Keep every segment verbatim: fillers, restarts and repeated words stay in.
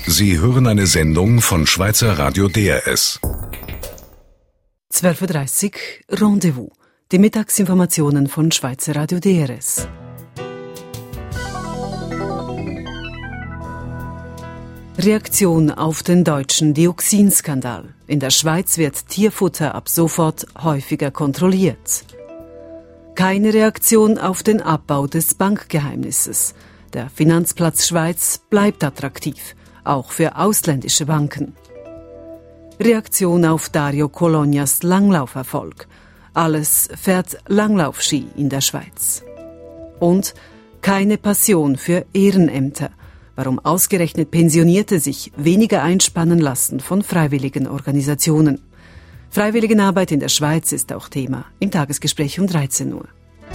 Sie hören eine Sendung von Schweizer Radio D R S. zwölf Uhr dreißig Rendezvous. Die Mittagsinformationen von Schweizer Radio D R S. Reaktion auf den deutschen Dioxinskandal. In der Schweiz wird Tierfutter ab sofort häufiger kontrolliert. Keine Reaktion auf den Abbau des Bankgeheimnisses. Der Finanzplatz Schweiz bleibt attraktiv, auch für ausländische Banken. Reaktion auf Dario Colognas Langlauferfolg. Alles fährt Langlaufski in der Schweiz. Und keine Passion für Ehrenämter. Warum ausgerechnet Pensionierte sich weniger einspannen lassen von freiwilligen Organisationen. Freiwilligenarbeit in der Schweiz ist auch Thema im Tagesgespräch um dreizehn Uhr.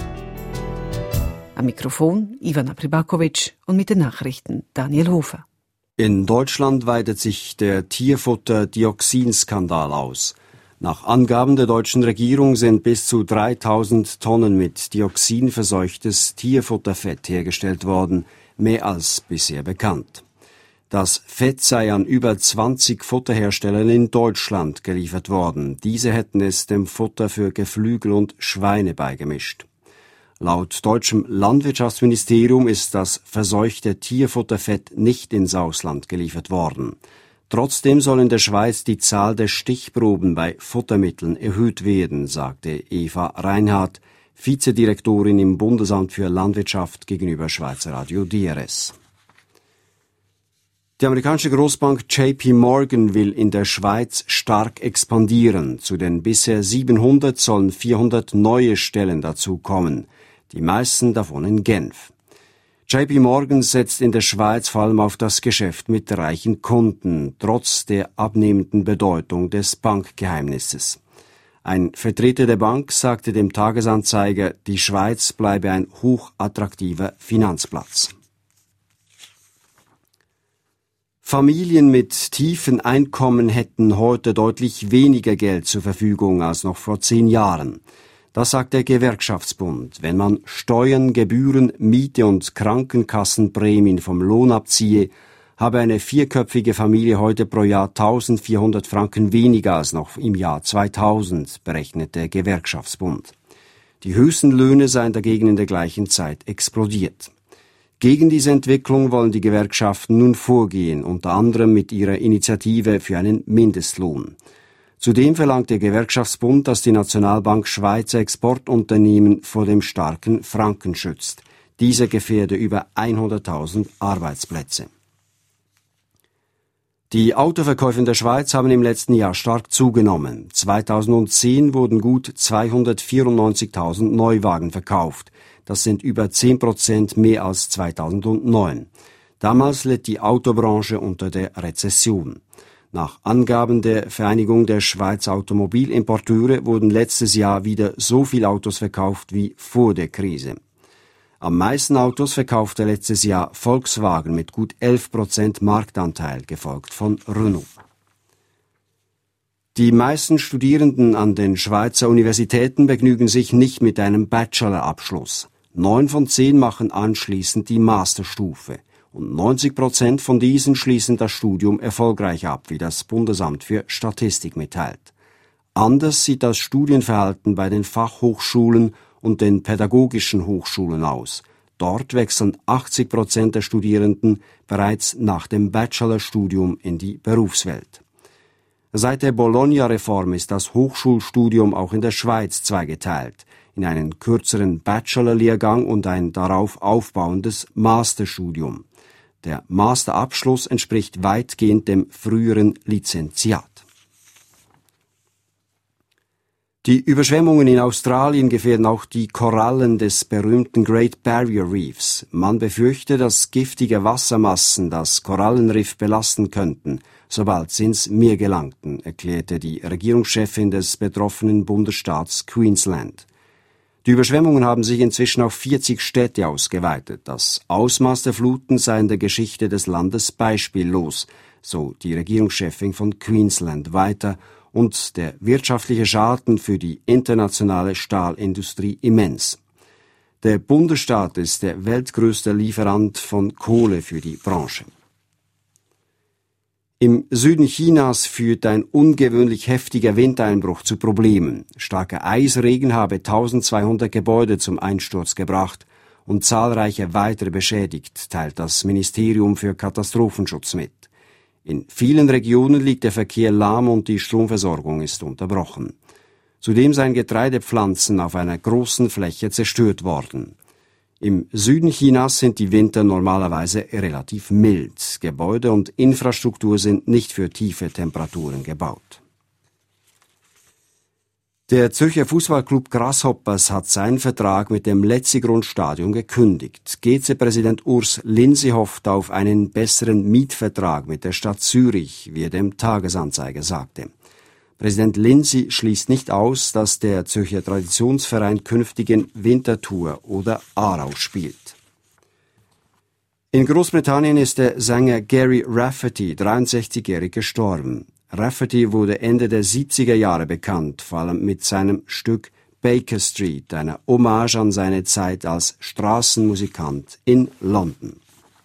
Am Mikrofon Ivana Pribakovic und mit den Nachrichten Daniel Hofer. In Deutschland weitet sich der Tierfutter-Dioxinskandal aus. Nach Angaben der deutschen Regierung sind bis zu dreitausend Tonnen mit Dioxin verseuchtes Tierfutterfett hergestellt worden, mehr als bisher bekannt. Das Fett sei an über zwanzig Futterherstellern in Deutschland geliefert worden. Diese hätten es dem Futter für Geflügel und Schweine beigemischt. Laut deutschem Landwirtschaftsministerium ist das verseuchte Tierfutterfett nicht ins Ausland geliefert worden. Trotzdem soll in der Schweiz die Zahl der Stichproben bei Futtermitteln erhöht werden, sagte Eva Reinhardt, Vizedirektorin im Bundesamt für Landwirtschaft gegenüber Schweizer Radio D R S. Die amerikanische Großbank J P Morgan will in der Schweiz stark expandieren. Zu den bisher siebenhundert sollen vierhundert neue Stellen dazukommen, die meisten davon in Genf. J P Morgan setzt in der Schweiz vor allem auf das Geschäft mit reichen Kunden, trotz der abnehmenden Bedeutung des Bankgeheimnisses. Ein Vertreter der Bank sagte dem Tagesanzeiger, die Schweiz bleibe ein hochattraktiver Finanzplatz. Familien mit tiefen Einkommen hätten heute deutlich weniger Geld zur Verfügung als noch vor zehn Jahren. Das sagt der Gewerkschaftsbund. Wenn man Steuern, Gebühren, Miete und Krankenkassenprämien vom Lohn abziehe, habe eine vierköpfige Familie heute pro Jahr eintausendvierhundert Franken weniger als noch im Jahr zweitausend, berechnet der Gewerkschaftsbund. Die höchsten Löhne seien dagegen in der gleichen Zeit explodiert. Gegen diese Entwicklung wollen die Gewerkschaften nun vorgehen, unter anderem mit ihrer Initiative für einen Mindestlohn. Zudem verlangt der Gewerkschaftsbund, dass die Nationalbank Schweizer Exportunternehmen vor dem starken Franken schützt. Dieser gefährde über hunderttausend Arbeitsplätze. Die Autoverkäufe in der Schweiz haben im letzten Jahr stark zugenommen. zweitausendzehn wurden gut zweihundertvierundneunzigtausend Neuwagen verkauft. Das sind über zehn Prozent mehr als zweitausendneun. Damals litt die Autobranche unter der Rezession. Nach Angaben der Vereinigung der Schweizer Automobilimporteure wurden letztes Jahr wieder so viele Autos verkauft wie vor der Krise. Am meisten Autos verkaufte letztes Jahr Volkswagen mit gut elf Prozent Marktanteil, gefolgt von Renault. Die meisten Studierenden an den Schweizer Universitäten begnügen sich nicht mit einem Bachelorabschluss. Neun von zehn machen anschließend die Masterstufe. Und neunzig Prozent von diesen schließen das Studium erfolgreich ab, wie das Bundesamt für Statistik mitteilt. Anders sieht das Studienverhalten bei den Fachhochschulen und den pädagogischen Hochschulen aus. Dort wechseln achtzig Prozent der Studierenden bereits nach dem Bachelorstudium in die Berufswelt. Seit der Bologna-Reform ist das Hochschulstudium auch in der Schweiz zweigeteilt, in einen kürzeren Bachelorlehrgang und ein darauf aufbauendes Masterstudium. Der Masterabschluss entspricht weitgehend dem früheren Lizenziat. Die Überschwemmungen in Australien gefährden auch die Korallen des berühmten Great Barrier Reefs. Man befürchte, dass giftige Wassermassen das Korallenriff belasten könnten, sobald sie ins Meer gelangten, erklärte die Regierungschefin des betroffenen Bundesstaats Queensland. Die Überschwemmungen haben sich inzwischen auf vierzig Städte ausgeweitet. Das Ausmaß der Fluten sei in der Geschichte des Landes beispiellos, so die Regierungschefin von Queensland weiter, und der wirtschaftliche Schaden für die internationale Stahlindustrie immens. Der Bundesstaat ist der weltgrößte Lieferant von Kohle für die Branche. Im Süden Chinas führt ein ungewöhnlich heftiger Windeinbruch zu Problemen. Starker Eisregen habe eintausendzweihundert Gebäude zum Einsturz gebracht und zahlreiche weitere beschädigt, teilt das Ministerium für Katastrophenschutz mit. In vielen Regionen liegt der Verkehr lahm und die Stromversorgung ist unterbrochen. Zudem seien Getreidepflanzen auf einer großen Fläche zerstört worden. Im Süden Chinas sind die Winter normalerweise relativ mild. Gebäude und Infrastruktur sind nicht für tiefe Temperaturen gebaut. Der Zürcher Fußballclub Grasshoppers hat seinen Vertrag mit dem Letzigrund-Stadion gekündigt. G C-Präsident Urs Linsi hofft auf einen besseren Mietvertrag mit der Stadt Zürich, wie er dem Tagesanzeiger sagte. Präsident Linsi schließt nicht aus, dass der Zürcher Traditionsverein künftig in Winterthur oder Aarau spielt. In Großbritannien ist der Sänger Gary Rafferty, dreiundsechzigjährig, gestorben. Rafferty wurde Ende der siebziger Jahre bekannt, vor allem mit seinem Stück Baker Street, einer Hommage an seine Zeit als Straßenmusikant in London.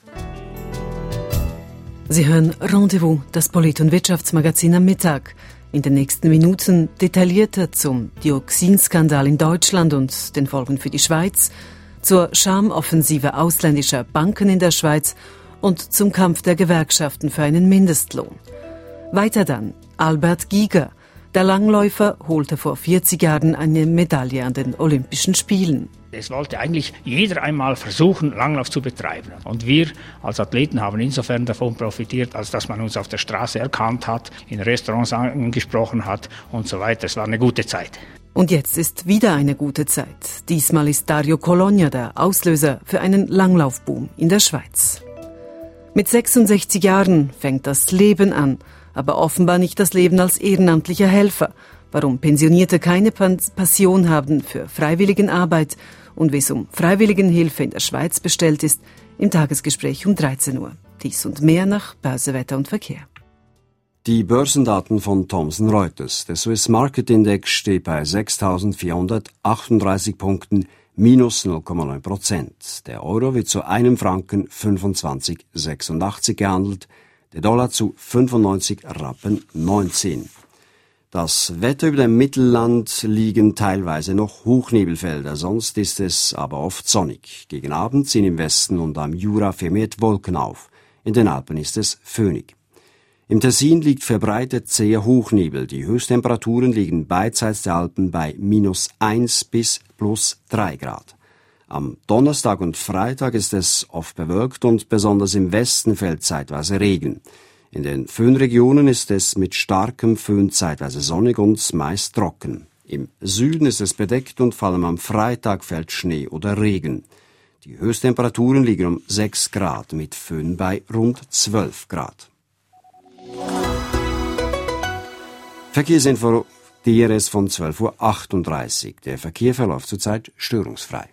Sie hören Rendezvous, das Polit- und Wirtschaftsmagazin am Mittag. In den nächsten Minuten detaillierter zum Dioxinskandal in Deutschland und den Folgen für die Schweiz, zur Schamoffensive ausländischer Banken in der Schweiz und zum Kampf der Gewerkschaften für einen Mindestlohn. Weiter dann Albert Giger. Der Langläufer holte vor vierzig Jahren eine Medaille an den Olympischen Spielen. Es wollte eigentlich jeder einmal versuchen, Langlauf zu betreiben. Und wir als Athleten haben insofern davon profitiert, als dass man uns auf der Straße erkannt hat, in Restaurants angesprochen hat und so weiter. Es war eine gute Zeit. Und jetzt ist wieder eine gute Zeit. Diesmal ist Dario Cologna der Auslöser für einen Langlaufboom in der Schweiz. Mit sechsundsechzig Jahren fängt das Leben an, aber offenbar nicht das Leben als ehrenamtlicher Helfer. Warum Pensionierte keine Passion haben für Freiwilligenarbeit und wie es um Freiwilligenhilfe in der Schweiz bestellt ist, im Tagesgespräch um dreizehn Uhr. Dies und mehr nach Börse, Wetter und Verkehr. Die Börsendaten von Thomson Reuters. Der Swiss Market Index steht bei sechstausendvierhundertachtunddreißig Punkten, minus null Komma neun Prozent. Der Euro wird zu einem Franken fünfundzwanzig Komma sechsundachtzig gehandelt, der Dollar zu fünfundneunzig Rappen neunzehn. Das Wetter über dem Mittelland liegen teilweise noch Hochnebelfelder, sonst ist es aber oft sonnig. Gegen Abend ziehen im Westen und am Jura vermehrt Wolken auf. In den Alpen ist es föhnig. Im Tessin liegt verbreitet zäher Hochnebel. Die Höchsttemperaturen liegen beidseits der Alpen bei minus eins bis plus drei Grad. Am Donnerstag und Freitag ist es oft bewölkt und besonders im Westen fällt zeitweise Regen. In den Föhnregionen ist es mit starkem Föhn zeitweise sonnig und meist trocken. Im Süden ist es bedeckt und vor allem am Freitag fällt Schnee oder Regen. Die Höchsttemperaturen liegen um sechs Grad, mit Föhn bei rund zwölf Grad. Verkehrsinfo D R S von zwölf Uhr achtunddreißig. Der Verkehr verläuft zurzeit störungsfrei.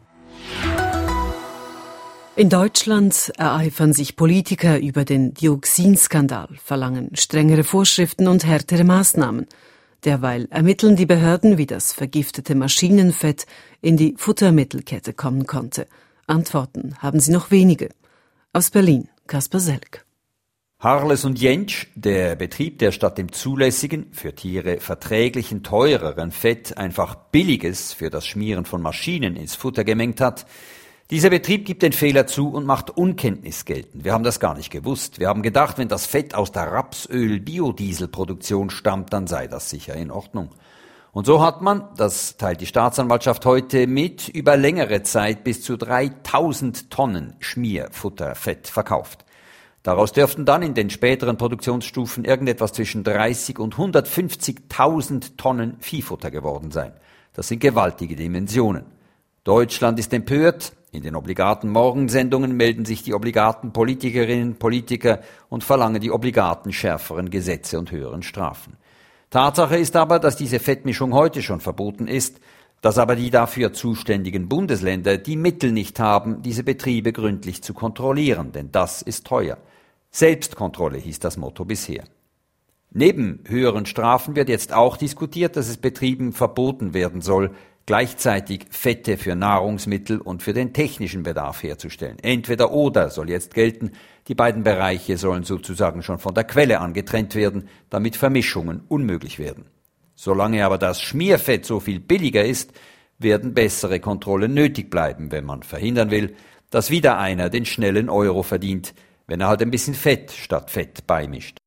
In Deutschland ereifern sich Politiker über den Dioxinskandal, verlangen strengere Vorschriften und härtere Maßnahmen. Derweil ermitteln die Behörden, wie das vergiftete Maschinenfett in die Futtermittelkette kommen konnte. Antworten haben sie noch wenige. Aus Berlin, Kaspar Selk. Harles und Jentsch, der Betrieb, der statt dem zulässigen, für Tiere verträglichen, teureren Fett einfach billiges für das Schmieren von Maschinen ins Futter gemengt hat, dieser Betrieb gibt den Fehler zu und macht Unkenntnis geltend. Wir haben das gar nicht gewusst. Wir haben gedacht, wenn das Fett aus der Rapsöl-Biodieselproduktion stammt, dann sei das sicher in Ordnung. Und so hat man, das teilt die Staatsanwaltschaft heute mit, über längere Zeit bis zu dreitausend Tonnen Schmierfutterfett verkauft. Daraus dürften dann in den späteren Produktionsstufen irgendetwas zwischen dreißig und hundertfünfzigtausend Tonnen Viehfutter geworden sein. Das sind gewaltige Dimensionen. Deutschland ist empört. In den obligaten Morgensendungen melden sich die obligaten Politikerinnen und Politiker und verlangen die obligaten schärferen Gesetze und höheren Strafen. Tatsache ist aber, dass diese Fettmischung heute schon verboten ist, dass aber die dafür zuständigen Bundesländer die Mittel nicht haben, diese Betriebe gründlich zu kontrollieren, denn das ist teuer. Selbstkontrolle hieß das Motto bisher. Neben höheren Strafen wird jetzt auch diskutiert, dass es Betrieben verboten werden soll, gleichzeitig Fette für Nahrungsmittel und für den technischen Bedarf herzustellen. Entweder oder soll jetzt gelten. Die beiden Bereiche sollen sozusagen schon von der Quelle an getrennt werden, damit Vermischungen unmöglich werden. Solange aber das Schmierfett so viel billiger ist, werden bessere Kontrollen nötig bleiben, wenn man verhindern will, dass wieder einer den schnellen Euro verdient, wenn er halt ein bisschen Fett statt Fett beimischt.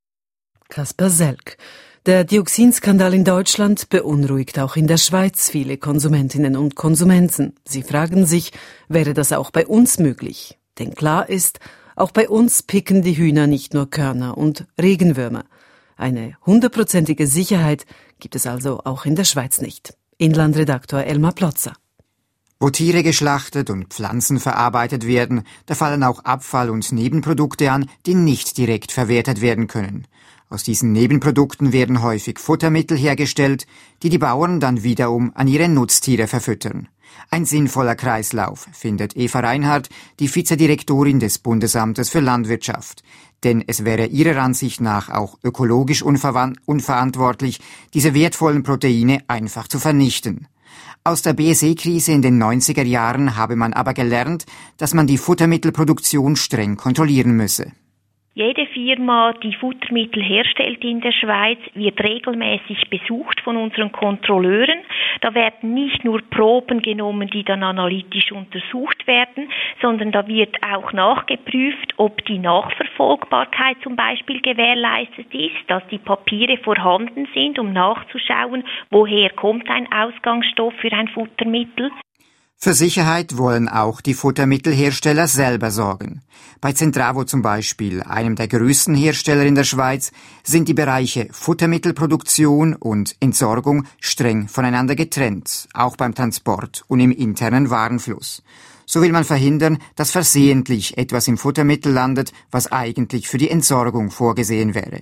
Kaspar Selk. Der Dioxinskandal in Deutschland beunruhigt auch in der Schweiz viele Konsumentinnen und Konsumenten. Sie fragen sich, wäre das auch bei uns möglich? Denn klar ist, auch bei uns picken die Hühner nicht nur Körner und Regenwürmer. Eine hundertprozentige Sicherheit gibt es also auch in der Schweiz nicht. Inlandredaktor Elmar Plotzer. Wo Tiere geschlachtet und Pflanzen verarbeitet werden, da fallen auch Abfall- und Nebenprodukte an, die nicht direkt verwertet werden können. Aus diesen Nebenprodukten werden häufig Futtermittel hergestellt, die die Bauern dann wiederum an ihre Nutztiere verfüttern. Ein sinnvoller Kreislauf, findet Eva Reinhardt, die Vizedirektorin des Bundesamtes für Landwirtschaft. Denn es wäre ihrer Ansicht nach auch ökologisch unver- unverantwortlich, diese wertvollen Proteine einfach zu vernichten. Aus der B S E-Krise in den neunziger Jahren habe man aber gelernt, dass man die Futtermittelproduktion streng kontrollieren müsse. Jede Firma, die Futtermittel herstellt in der Schweiz, wird regelmäßig besucht von unseren Kontrolleuren. Da werden nicht nur Proben genommen, die dann analytisch untersucht werden, sondern da wird auch nachgeprüft, ob die Nachverfolgbarkeit zum Beispiel gewährleistet ist, dass die Papiere vorhanden sind, um nachzuschauen, woher kommt ein Ausgangsstoff für ein Futtermittel. Für Sicherheit wollen auch die Futtermittelhersteller selber sorgen. Bei Zentravo zum Beispiel, einem der größten Hersteller in der Schweiz, sind die Bereiche Futtermittelproduktion und Entsorgung streng voneinander getrennt, auch beim Transport und im internen Warenfluss. So will man verhindern, dass versehentlich etwas im Futtermittel landet, was eigentlich für die Entsorgung vorgesehen wäre.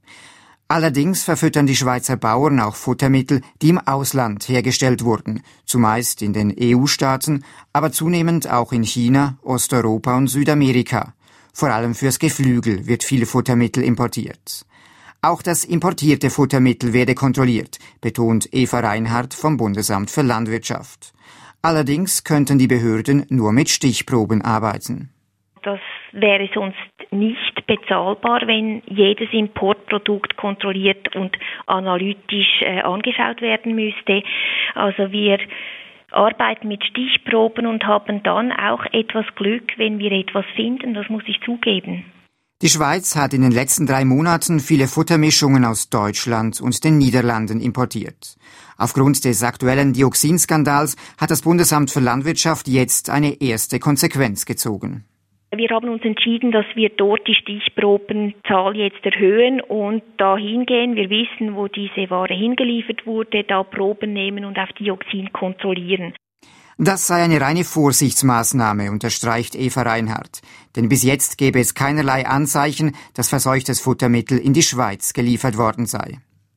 Allerdings verfüttern die Schweizer Bauern auch Futtermittel, die im Ausland hergestellt wurden, zumeist in den E U-Staaten, aber zunehmend auch in China, Osteuropa und Südamerika. Vor allem fürs Geflügel wird viel Futtermittel importiert. Auch das importierte Futtermittel werde kontrolliert, betont Eva Reinhardt vom Bundesamt für Landwirtschaft. Allerdings könnten die Behörden nur mit Stichproben arbeiten. Das wäre sonst nicht bezahlbar, wenn jedes Importprodukt kontrolliert und analytisch äh, angeschaut werden müsste. Also wir arbeiten mit Stichproben und haben dann auch etwas Glück, wenn wir etwas finden, das muss ich zugeben. Die Schweiz hat in den letzten drei Monaten viele Futtermischungen aus Deutschland und den Niederlanden importiert. Aufgrund des aktuellen Dioxinskandals hat das Bundesamt für Landwirtschaft jetzt eine erste Konsequenz gezogen. Wir haben uns entschieden, dass wir dort die Stichprobenzahl jetzt erhöhen und da hingehen. Wir wissen, wo diese Ware hingeliefert wurde, da Proben nehmen und auf Dioxin kontrollieren. Das sei eine reine Vorsichtsmaßnahme, unterstreicht Eva Reinhardt. Denn bis jetzt gäbe es keinerlei Anzeichen, dass verseuchtes Futtermittel in die Schweiz geliefert worden sei.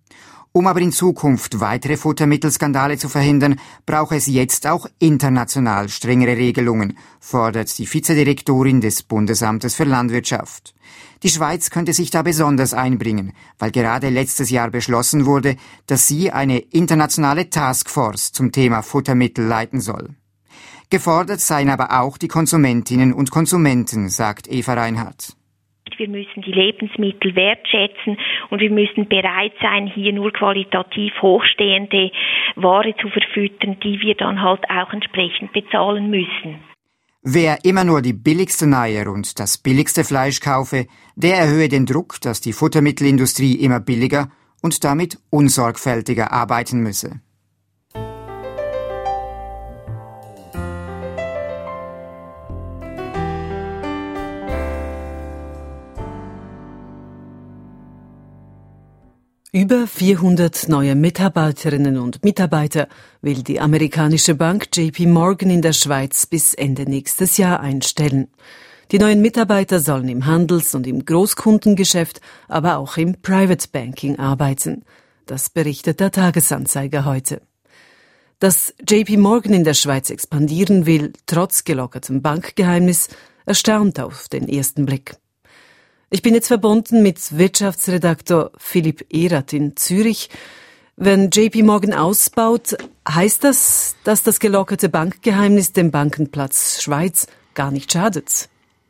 Um aber in Zukunft weitere Futtermittelskandale zu verhindern, brauche es jetzt auch international strengere Regelungen, fordert die Vizedirektorin des Bundesamtes für Landwirtschaft. Die Schweiz könnte sich da besonders einbringen, weil gerade letztes Jahr beschlossen wurde, dass sie eine internationale Taskforce zum Thema Futtermittel leiten soll. Gefordert seien aber auch die Konsumentinnen und Konsumenten, sagt Eva Reinhardt. Wir müssen die Lebensmittel wertschätzen und wir müssen bereit sein, hier nur qualitativ hochstehende Ware zu verfüttern, die wir dann halt auch entsprechend bezahlen müssen. Wer immer nur die billigsten Eier und das billigste Fleisch kaufe, der erhöhe den Druck, dass die Futtermittelindustrie immer billiger und damit unsorgfältiger arbeiten müsse. Über vierhundert neue Mitarbeiterinnen und Mitarbeiter will die amerikanische Bank J P Morgan in der Schweiz bis Ende nächstes Jahr einstellen. Die neuen Mitarbeiter sollen im Handels- und im Großkundengeschäft, aber auch im Private Banking arbeiten. Das berichtet der Tagesanzeiger heute. Dass J P Morgan in der Schweiz expandieren will, trotz gelockertem Bankgeheimnis, erstaunt auf den ersten Blick. Ich bin jetzt verbunden mit Wirtschaftsredaktor Philipp Erath in Zürich. Wenn J P Morgan ausbaut, heißt das, dass das gelockerte Bankgeheimnis dem Bankenplatz Schweiz gar nicht schadet?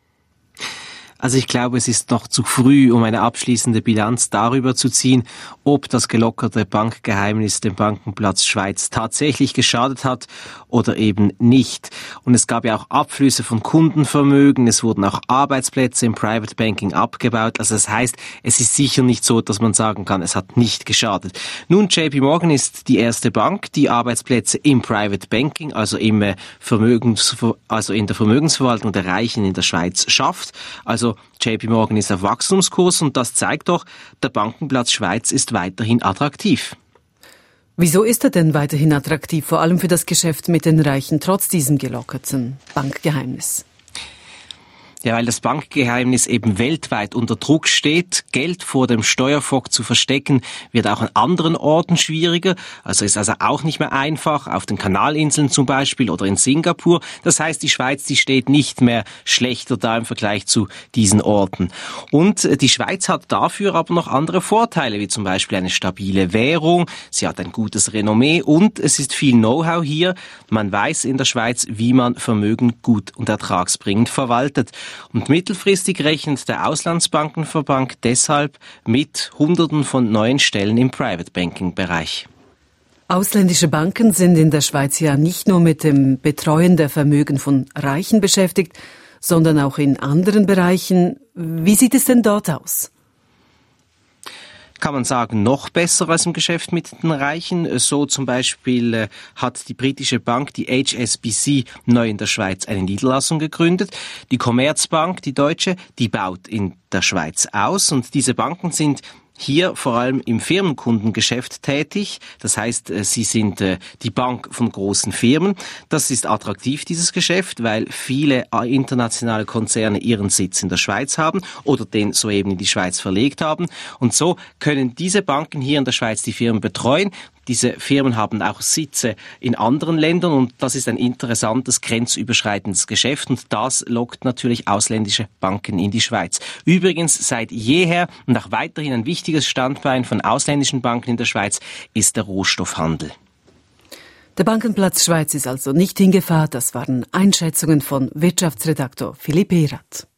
Also ich glaube, es ist noch zu früh, um eine abschließende Bilanz darüber zu ziehen, ob das gelockerte Bankgeheimnis dem Bankenplatz Schweiz tatsächlich geschadet hat oder eben nicht. Und es gab ja auch Abflüsse von Kundenvermögen, es wurden auch Arbeitsplätze im Private Banking abgebaut. Also das heißt, es ist sicher nicht so, dass man sagen kann, es hat nicht geschadet. Nun, J P Morgan ist die erste Bank, die Arbeitsplätze im Private Banking, also im Vermögens, also in der Vermögensverwaltung der Reichen in der Schweiz schafft. Also J P Morgan ist auf Wachstumskurs und das zeigt doch, der Bankenplatz Schweiz ist weiterhin attraktiv. Wieso ist er denn weiterhin attraktiv, vor allem für das Geschäft mit den Reichen, trotz diesem gelockerten Bankgeheimnis? Ja, weil das Bankgeheimnis eben weltweit unter Druck steht. Geld vor dem Steuerfock zu verstecken, wird auch an anderen Orten schwieriger. Also ist also auch nicht mehr einfach, auf den Kanalinseln zum Beispiel oder in Singapur. Das heißt, die Schweiz, die steht nicht mehr schlechter da im Vergleich zu diesen Orten. Und die Schweiz hat dafür aber noch andere Vorteile, wie zum Beispiel eine stabile Währung. Sie hat ein gutes Renommee und es ist viel Know-how hier. Man weiß in der Schweiz, wie man Vermögen gut und ertragsbringend verwaltet. Und mittelfristig rechnet der Auslandsbankenverband deshalb mit Hunderten von neuen Stellen im Private Banking Bereich. Ausländische Banken sind in der Schweiz ja nicht nur mit dem Betreuen der Vermögen von Reichen beschäftigt, sondern auch in anderen Bereichen. Wie sieht es denn dort aus? Kann man sagen, noch besser als im Geschäft mit den Reichen. So zum Beispiel äh, hat die britische Bank, die H S B C, neu in der Schweiz eine Niederlassung gegründet. Die Commerzbank, die deutsche, die baut in der Schweiz aus. Und diese Banken sind hier vor allem im Firmenkundengeschäft tätig. Das heißt, sie sind die Bank von großen Firmen. Das ist attraktiv, dieses Geschäft, weil viele internationale Konzerne ihren Sitz in der Schweiz haben oder den soeben in die Schweiz verlegt haben. Und so können diese Banken hier in der Schweiz die Firmen betreuen. Diese Firmen haben auch Sitze in anderen Ländern und das ist ein interessantes, grenzüberschreitendes Geschäft und das lockt natürlich ausländische Banken in die Schweiz. Übrigens seit jeher und auch weiterhin ein wichtiges Standbein von ausländischen Banken in der Schweiz ist der Rohstoffhandel. Der Bankenplatz Schweiz ist also nicht in Gefahr. Das waren Einschätzungen von Wirtschaftsredaktor Philipp Erath.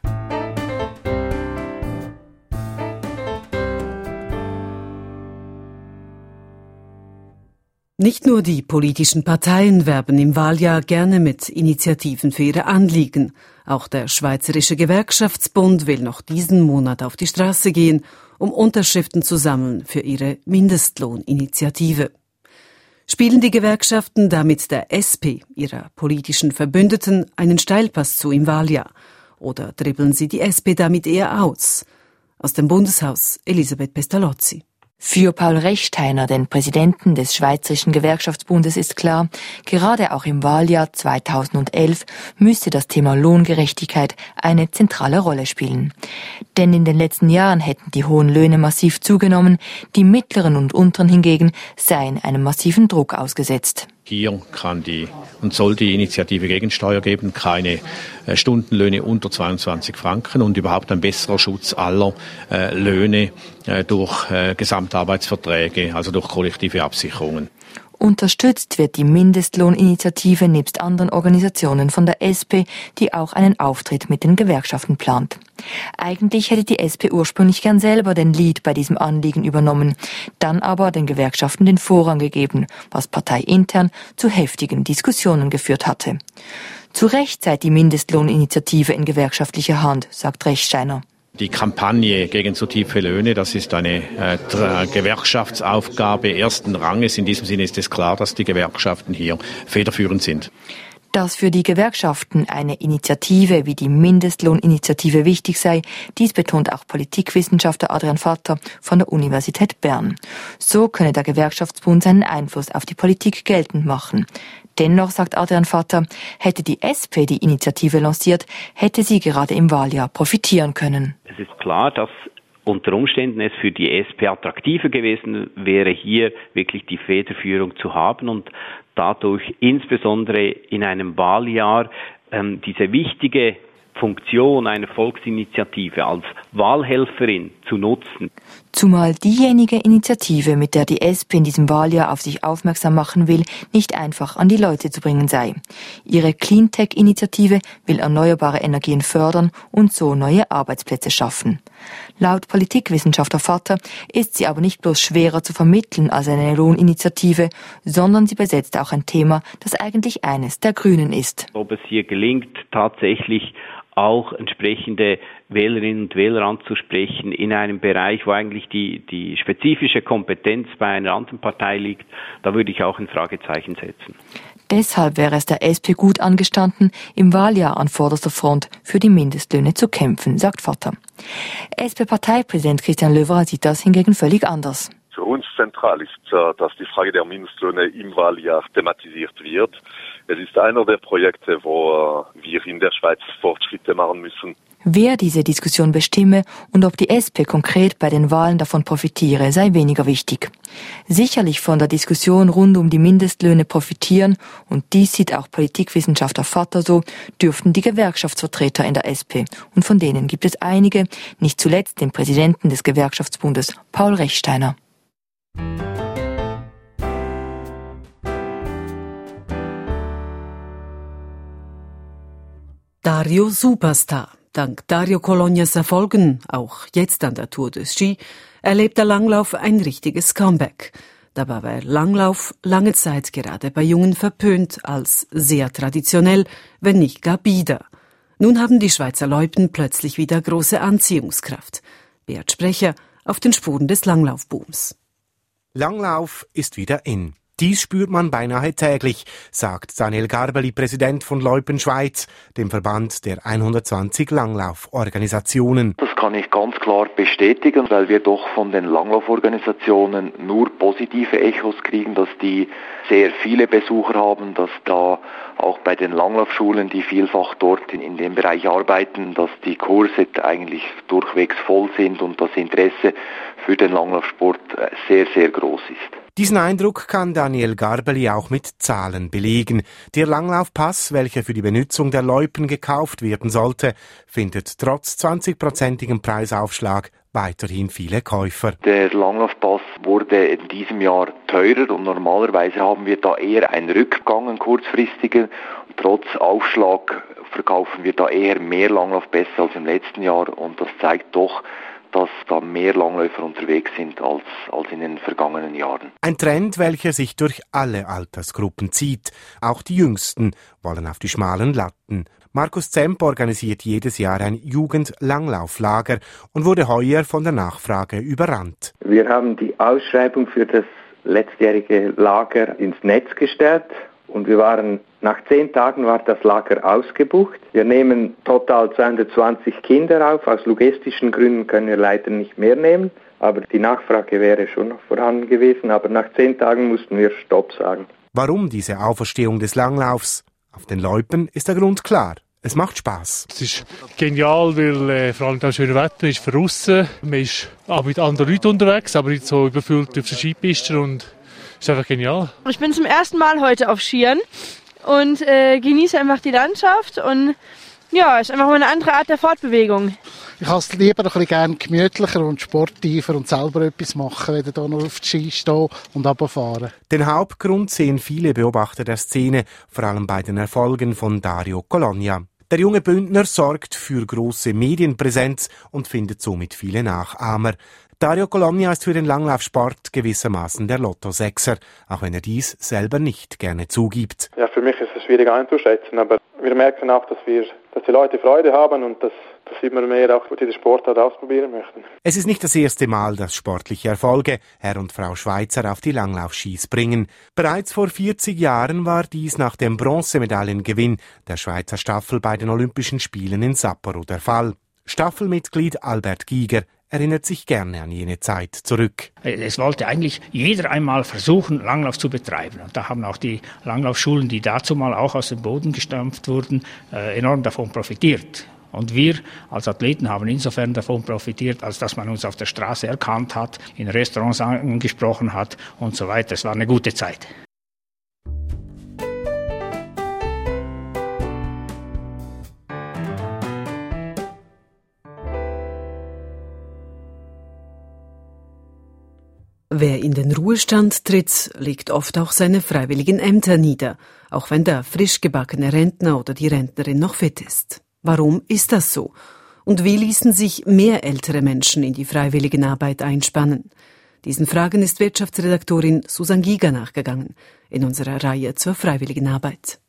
Nicht nur die politischen Parteien werben im Wahljahr gerne mit Initiativen für ihre Anliegen. Auch der Schweizerische Gewerkschaftsbund will noch diesen Monat auf die Straße gehen, um Unterschriften zu sammeln für ihre Mindestlohninitiative. Spielen die Gewerkschaften damit der S P, ihrer politischen Verbündeten, einen Steilpass zu im Wahljahr? Oder dribbeln sie die S P damit eher aus? Aus dem Bundeshaus Elisabeth Pestalozzi. Für Paul Rechsteiner, den Präsidenten des Schweizerischen Gewerkschaftsbundes, ist klar, gerade auch im Wahljahr zweitausendelf müsste das Thema Lohngerechtigkeit eine zentrale Rolle spielen. Denn in den letzten Jahren hätten die hohen Löhne massiv zugenommen, die mittleren und unteren hingegen seien einem massiven Druck ausgesetzt. Hier kann die und soll die Initiative Gegensteuer geben, keine äh, Stundenlöhne unter zweiundzwanzig Franken und überhaupt ein besserer Schutz aller äh, Löhne äh, durch äh, Gesamtarbeitsverträge, also durch kollektive Absicherungen. Unterstützt wird die Mindestlohninitiative nebst anderen Organisationen von der S P, die auch einen Auftritt mit den Gewerkschaften plant. Eigentlich hätte die S P ursprünglich gern selber den Lead bei diesem Anliegen übernommen, dann aber den Gewerkschaften den Vorrang gegeben, was parteiintern zu heftigen Diskussionen geführt hatte. Zu Recht sei die Mindestlohninitiative in gewerkschaftlicher Hand, sagt Rechsteiner. Die Kampagne gegen zu tiefe Löhne, das ist eine äh, Gewerkschaftsaufgabe ersten Ranges. In diesem Sinne ist es klar, dass die Gewerkschaften hier federführend sind. Dass für die Gewerkschaften eine Initiative wie die Mindestlohninitiative wichtig sei, dies betont auch Politikwissenschaftler Adrian Vatter von der Universität Bern. So könne der Gewerkschaftsbund seinen Einfluss auf die Politik geltend machen. Dennoch, sagt Adrian Vatter, hätte die S P die Initiative lanciert, hätte sie gerade im Wahljahr profitieren können. Es ist klar, dass unter Umständen es für die S P attraktiver gewesen wäre, hier wirklich die Federführung zu haben und dadurch insbesondere in einem Wahljahr ähm, diese wichtige Funktion einer Volksinitiative als Wahlhelferin zu nutzen. Zumal diejenige Initiative, mit der die S P in diesem Wahljahr auf sich aufmerksam machen will, nicht einfach an die Leute zu bringen sei. Ihre Cleantech-Initiative will erneuerbare Energien fördern und so neue Arbeitsplätze schaffen. Laut Politikwissenschaftler Vatter ist sie aber nicht bloß schwerer zu vermitteln als eine Lohninitiative, sondern sie besetzt auch ein Thema, das eigentlich eines der Grünen ist. Ob es hier gelingt, tatsächlich auch entsprechende Wählerinnen und Wähler anzusprechen in einem Bereich, wo eigentlich die, die spezifische Kompetenz bei einer anderen Partei liegt, da würde ich auch ein Fragezeichen setzen. Deshalb wäre es der S P gut angestanden, im Wahljahr an vorderster Front für die Mindestlöhne zu kämpfen, sagt Vatter. S P-Parteipräsident Christian Löwerer sieht das hingegen völlig anders. Für uns zentral ist, dass die Frage der Mindestlöhne im Wahljahr thematisiert wird. Es ist einer der Projekte, wo wir in der Schweiz Fortschritte machen müssen. Wer diese Diskussion bestimme und ob die S P konkret bei den Wahlen davon profitiere, sei weniger wichtig. Sicherlich von der Diskussion rund um die Mindestlöhne profitieren, und dies sieht auch Politikwissenschaftler Vatter so, dürften die Gewerkschaftsvertreter in der S P. Und von denen gibt es einige, nicht zuletzt den Präsidenten des Gewerkschaftsbundes, Paul Rechsteiner. Dario Superstar. Dank Dario Colognas Erfolgen, auch jetzt an der Tour de Ski, erlebt der Langlauf ein richtiges Comeback. Dabei war Langlauf lange Zeit gerade bei Jungen verpönt als sehr traditionell, wenn nicht gar bieder. Nun haben die Schweizer Loipen plötzlich wieder große Anziehungskraft. Beat Sprecher auf den Spuren des Langlaufbooms. Langlauf ist wieder in. Dies spürt man beinahe täglich, sagt Daniel Garbeli, Präsident von Loipen Schweiz, dem Verband der hundertzwanzig Langlauforganisationen. Das kann ich ganz klar bestätigen, weil wir doch von den Langlauforganisationen nur positive Echos kriegen, dass die sehr viele Besucher haben, dass da auch bei den Langlaufschulen, die vielfach dort in, in dem Bereich arbeiten, dass die Kurse eigentlich durchwegs voll sind und das Interesse für den Langlaufsport sehr, sehr groß ist. Diesen Eindruck kann Daniel Garbeli auch mit Zahlen belegen. Der Langlaufpass, welcher für die Benutzung der Loipen gekauft werden sollte, findet trotz zwanzigprozentigem Preisaufschlag weiterhin viele Käufer. Der Langlaufpass wurde in diesem Jahr teurer und normalerweise haben wir da eher einen Rückgang, einen kurzfristigen. Trotz Aufschlag verkaufen wir da eher mehr Langlaufpässe als im letzten Jahr, und das zeigt doch, dass da mehr Langläufer unterwegs sind als, als in den vergangenen Jahren. Ein Trend, welcher sich durch alle Altersgruppen zieht. Auch die Jüngsten wollen auf die schmalen Latten. Markus Zemp organisiert jedes Jahr ein Jugend-Langlauflager und wurde heuer von der Nachfrage überrannt. Wir haben die Ausschreibung für das letztjährige Lager ins Netz gestellt. Und wir waren, nach zehn Tagen war das Lager ausgebucht. Wir nehmen total zweihundertzwanzig Kinder auf. Aus logistischen Gründen können wir leider nicht mehr nehmen. Aber die Nachfrage wäre schon noch vorhanden gewesen. Aber nach zehn Tagen mussten wir Stopp sagen. Warum diese Auferstehung des Langlaufs? Auf den Loipen ist der Grund klar. Es macht Spass. Es ist genial, weil äh, vor allem das schöne Wetter ist für draussen. Man ist auch mit anderen Leuten unterwegs, aber nicht so überfüllt auf der Skipiste, und es ist einfach genial. Ich bin zum ersten Mal heute auf Skiern und äh, genieße einfach die Landschaft, und ja, es ist einfach mal eine andere Art der Fortbewegung. Ich habe es lieber ein bisschen gerne gemütlicher und sportiver und selber etwas machen, wenn hier nur auf die Ski stehen und runterfahren. Den Hauptgrund sehen viele Beobachter der Szene, vor allem bei den Erfolgen von Dario Cologna. Der junge Bündner sorgt für große Medienpräsenz und findet somit viele Nachahmer. Dario Cologna ist für den Langlaufsport gewissermaßen der Lottosechser, auch wenn er dies selber nicht gerne zugibt. Ja, für mich ist es schwierig einzuschätzen, aber wir merken auch, dass wir, dass die Leute Freude haben und dass, dass immer mehr auch diese Sportart ausprobieren möchten. Es ist nicht das erste Mal, dass sportliche Erfolge Herr und Frau Schweizer auf die Langlaufskis bringen. Bereits vor vierzig Jahren war dies nach dem Bronzemedaillengewinn der Schweizer Staffel bei den Olympischen Spielen in Sapporo der Fall. Staffelmitglied Albert Giger erinnert sich gerne an jene Zeit zurück. Es wollte eigentlich jeder einmal versuchen, Langlauf zu betreiben. Und da haben auch die Langlaufschulen, die dazu mal auch aus dem Boden gestampft wurden, enorm davon profitiert. Und wir als Athleten haben insofern davon profitiert, als dass man uns auf der Straße erkannt hat, in Restaurants angesprochen hat und so weiter. Es war eine gute Zeit. Wer in den Ruhestand tritt, legt oft auch seine freiwilligen Ämter nieder, auch wenn der frisch gebackene Rentner oder die Rentnerin noch fit ist. Warum ist das so? Und wie ließen sich mehr ältere Menschen in die Freiwilligenarbeit einspannen? Diesen Fragen ist Wirtschaftsredaktorin Susan Giger nachgegangen in unserer Reihe zur Freiwilligenarbeit.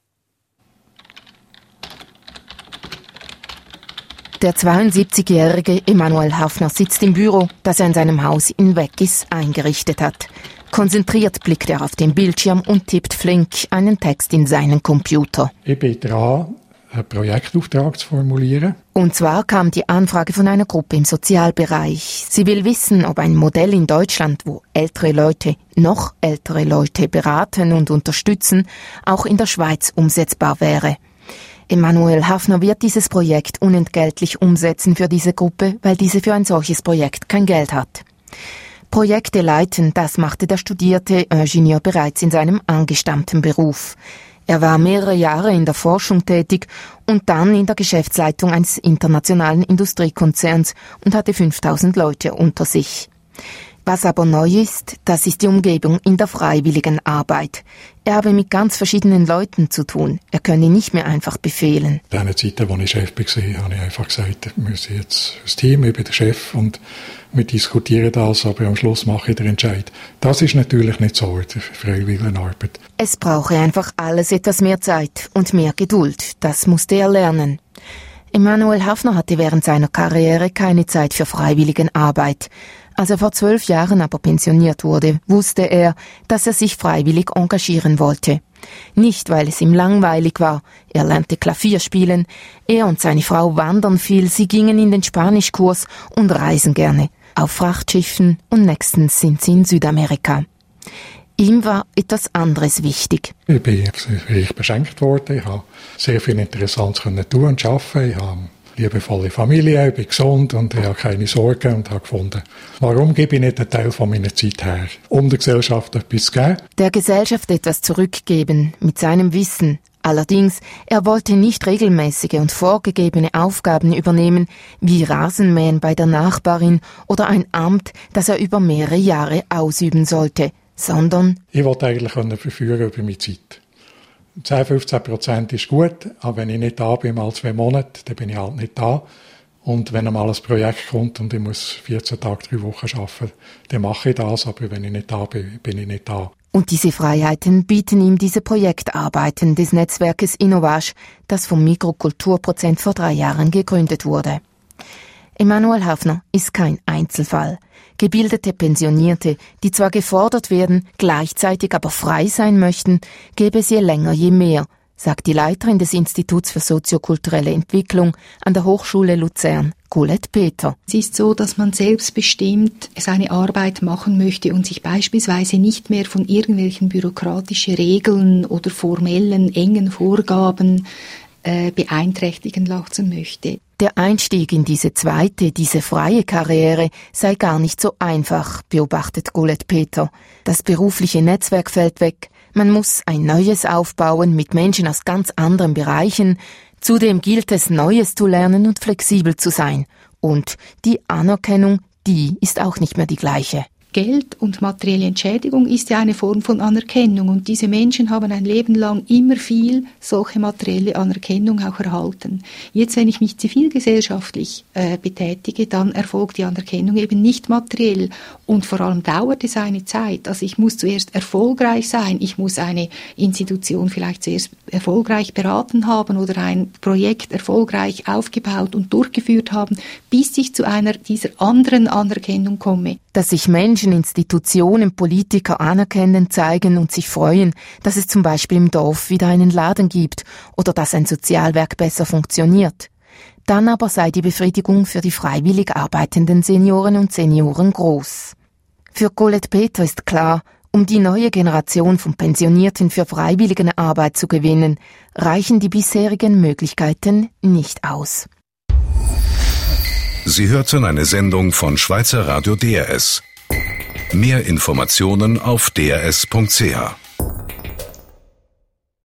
Der zweiundsiebzigjährige Emanuel Hafner sitzt im Büro, das er in seinem Haus in Weggis eingerichtet hat. Konzentriert blickt er auf den Bildschirm und tippt flink einen Text in seinen Computer. Ich bin dran, einen Projektauftrag zu formulieren. Und zwar kam die Anfrage von einer Gruppe im Sozialbereich. Sie will wissen, ob ein Modell in Deutschland, wo ältere Leute noch ältere Leute beraten und unterstützen, auch in der Schweiz umsetzbar wäre. Emanuel Hafner wird dieses Projekt unentgeltlich umsetzen für diese Gruppe, weil diese für ein solches Projekt kein Geld hat. Projekte leiten, das machte der studierte Ingenieur bereits in seinem angestammten Beruf. Er war mehrere Jahre in der Forschung tätig und dann in der Geschäftsleitung eines internationalen Industriekonzerns und hatte fünftausend Leute unter sich. Was aber neu ist, das ist die Umgebung in der freiwilligen Arbeit. Er habe mit ganz verschiedenen Leuten zu tun. Er könne nicht mehr einfach befehlen. In den Zeiten, als ich Chef war, habe ich einfach gesagt, wir müssen jetzt das Team, ich bin der Chef und wir diskutieren das, aber am Schluss mache ich den Entscheid. Das ist natürlich nicht so in der Freiwilligenarbeit. Es brauche einfach alles etwas mehr Zeit und mehr Geduld. Das musste er lernen. Emanuel Hafner hatte während seiner Karriere keine Zeit für Freiwilligenarbeit. Als er vor zwölf Jahren aber pensioniert wurde, wusste er, dass er sich freiwillig engagieren wollte. Nicht, weil es ihm langweilig war. Er lernte Klavier spielen. Er und seine Frau wandern viel. Sie gingen in den Spanischkurs und reisen gerne. Auf Frachtschiffen und nächstens sind sie in Südamerika. Ihm war etwas anderes wichtig. Ich bin reich beschenkt worden. Ich habe sehr viel Interessantes tun und arbeiten. Ich habe eine liebevolle Familie, ich bin gesund und ich habe keine Sorgen und habe gefunden, warum gebe ich nicht einen Teil von meiner Zeit her, um der Gesellschaft etwas zu geben. Der Gesellschaft etwas zurückgeben mit seinem Wissen. Allerdings, er wollte nicht regelmäßige und vorgegebene Aufgaben übernehmen, wie Rasenmähen bei der Nachbarin oder ein Amt, das er über mehrere Jahre ausüben sollte, sondern ich wollte eigentlich verfügen über meine Zeit. zehn bis fünfzehn Prozent ist gut, aber wenn ich nicht da bin, mal zwei Monate, dann bin ich halt nicht da. Und wenn einmal ein Projekt kommt und ich muss vierzehn Tage, drei Wochen arbeiten, dann mache ich das, aber wenn ich nicht da bin, bin ich nicht da. Und diese Freiheiten bieten ihm diese Projektarbeiten des Netzwerkes Innovage, das vom Mikrokulturprozent vor drei Jahren gegründet wurde. Emanuel Hafner ist kein Einzelfall. Gebildete Pensionierte, die zwar gefordert werden, gleichzeitig aber frei sein möchten, gäbe es je länger je mehr, sagt die Leiterin des Instituts für soziokulturelle Entwicklung an der Hochschule Luzern, Colette Peter. Es ist so, dass man selbstbestimmt seine Arbeit machen möchte und sich beispielsweise nicht mehr von irgendwelchen bürokratischen Regeln oder formellen, engen Vorgaben äh, beeinträchtigen lassen möchte. Der Einstieg in diese zweite, diese freie Karriere sei gar nicht so einfach, beobachtet Colette Peter. Das berufliche Netzwerk fällt weg. Man muss ein neues aufbauen mit Menschen aus ganz anderen Bereichen. Zudem gilt es, Neues zu lernen und flexibel zu sein. Und die Anerkennung, die ist auch nicht mehr die gleiche. Geld und materielle Entschädigung ist ja eine Form von Anerkennung und diese Menschen haben ein Leben lang immer viel solche materielle Anerkennung auch erhalten. Jetzt, wenn ich mich zivilgesellschaftlich äh, betätige, dann erfolgt die Anerkennung eben nicht materiell und vor allem dauert es eine Zeit. Also ich muss zuerst erfolgreich sein, ich muss eine Institution vielleicht zuerst erfolgreich beraten haben oder ein Projekt erfolgreich aufgebaut und durchgeführt haben, bis ich zu einer dieser anderen Anerkennung komme. Dass sich Menschen, Institutionen, Politiker anerkennen, zeigen und sich freuen, dass es zum Beispiel im Dorf wieder einen Laden gibt oder dass ein Sozialwerk besser funktioniert. Dann aber sei die Befriedigung für die freiwillig arbeitenden Senioren und Senioren groß. Für Colette Peter ist klar, um die neue Generation von Pensionierten für freiwillige Arbeit zu gewinnen, reichen die bisherigen Möglichkeiten nicht aus. Sie hörten eine Sendung von Schweizer Radio D R S. Mehr Informationen auf d r s punkt c h.